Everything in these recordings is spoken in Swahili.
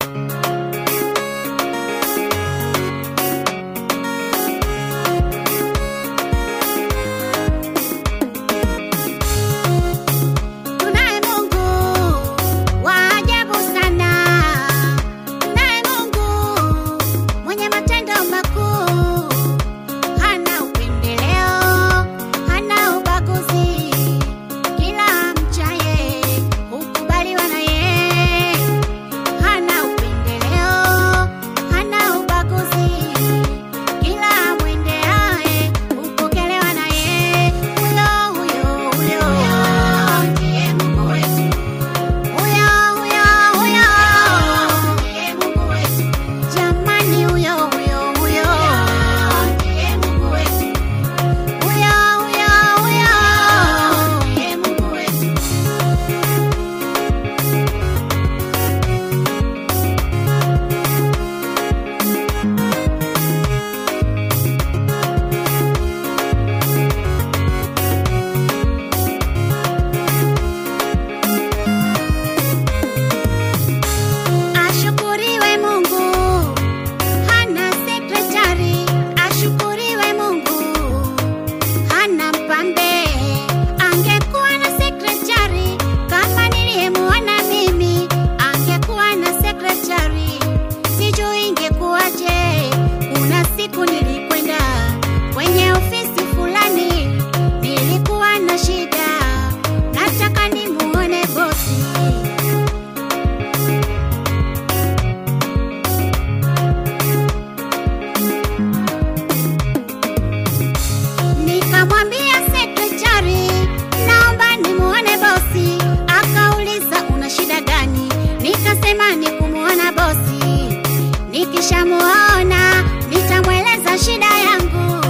Nikishamuona nitamweleza shida yangu,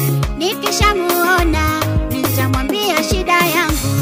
nikishamuona nitamwambia shida yangu.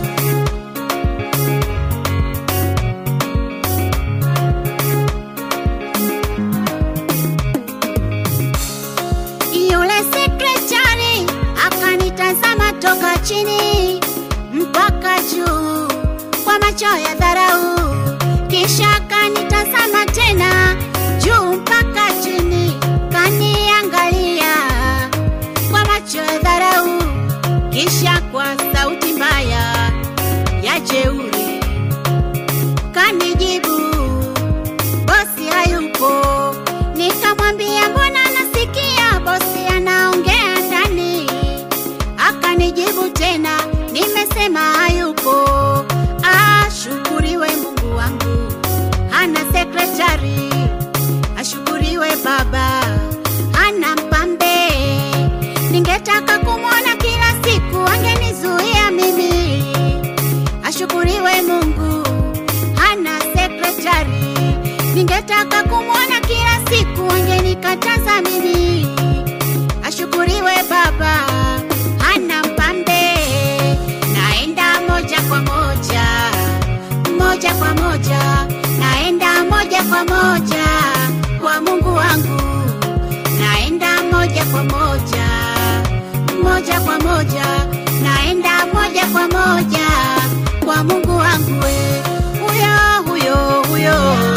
Yule sekretari akanitazama toka chini mpaka juu kwa macho ya dharau, kisha akanitazama tena juu mpaka chini, kaniangalia kwa macho ya dharau, kisha kwa sauti mbaya ya jeuri kanijibu, bosi hayupo. Nikamwambia mbona nasikia bosi anaongea ndani? Akanijibu tena, nimesema hayupo. Ashukuriwe Mungu wangu hana sekretari, ashukuriwe Baba hana mpambe. Ningetaka kumwona kila siku, angenizuia mimi. Ashukuriwe Mungu hana sekretari, ningetaka kumwona kila siku, angenikataza mimi. Ashukuriwe Baba hana mpambe. Naenda moja kwa moja, moja kwa moja, naenda moja kwa moja kwa Mungu wangu. Naenda moja kwa moja, moja kwa moja, naenda moja kwa moja kwa Mungu wangu. Huyo huyo huyo